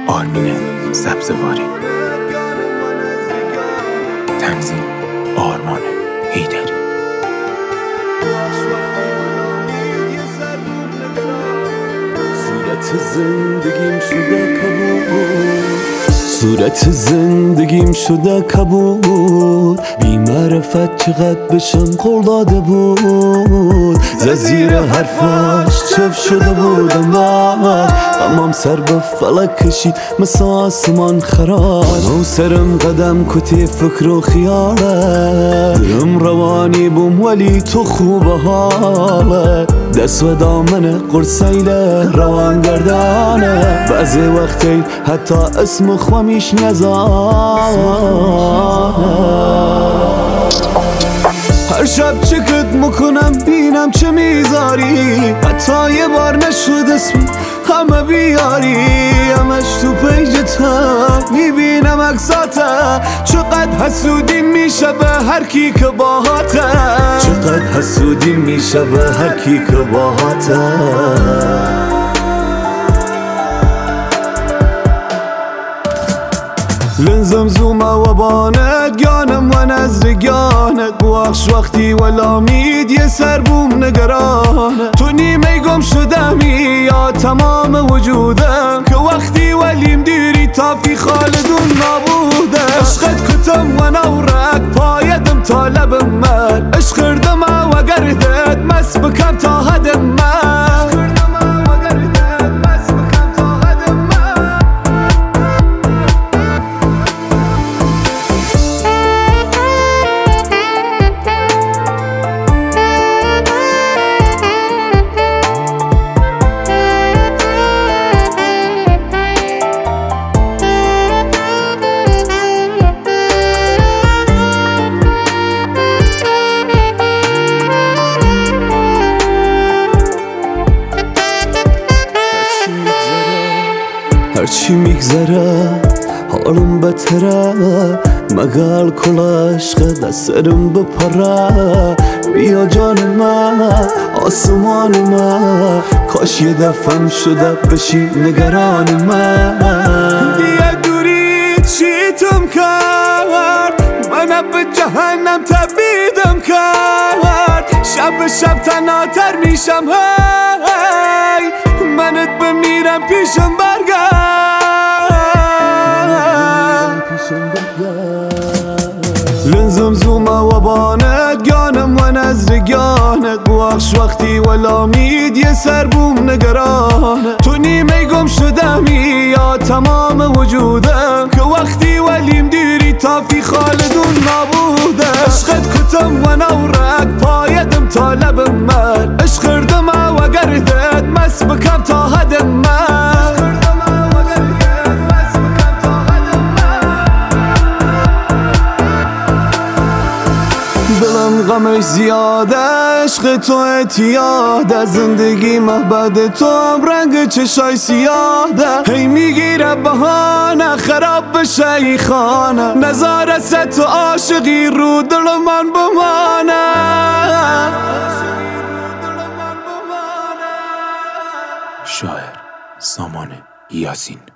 آرمین سبزواری، تنظیم آرمان حیدری. صورت زندگیم شده کبود، صورت زندگیم شده کبود، بی معرفت چقدر بشم قول داده بود، زیر حرفاش چف شده بودم بعد امام سر به فلک کشید مثل آسمان خراب. و سرم قدم کتی فکر و خیاله، دلم روانی بوم ولی تو خوب حاله، دست و دامن قرصیله روان گردانه، بعضی وقتی حتی اسم خوامیش نزانه. هر شب چکت میکنم بینم چه میذاری، حتی یه بار نشد اسم همه بیاری، همش تو پیجتم میبینم عکساته، چقدر حسودی میشه به هر کی که باهاته، چقدر حسودی میشه به هر کی که باهاته. لنزم زومه و بانت گانم و نظر گانت، بوخش وقتی ولا مید یه سر بوم نگرانه، تو نیمه گم شدمی یا تمام وجودم، که وقتی ولیم دیری تافی خالدون نابوده. عشقت کتم و نورک پایدم تا لبم من، عشق کردم و گردت مس بکم تا حدم من، هرچی میگذره حالم بتره، مگل کل عشقت از سرم بپره، بیا جان من آسمان من، کاش یه دفعم شده بشی نگران من. بیا دوری چیتم کرد منم به جهنم تبیدم کرد، شب شب تناتر میشم هی منت بمیرم پیشم برگرد. لنزم زومه و بانت گانم و نظر گانت، بوخش وقتی ولا مید یه سر بوم نگرانه، تو نیمه گم شدمی یا تمام وجودم، که وقتی ولیم دیری تافی خالدون نابوده. عشقت کتم و نورک پایدم تا لبم من، عشق کردم و گردت مس بکم تا حدم من، دلم غمش زیاده، عشق تو اعتیاده، زندگی محبت تو هم رنگ چشای سیاده، هی میگیره بهانه خراب بشه ای خانه، نظاره ست و عاشقی رو دل من بمانه. شاعر سامان یاسین.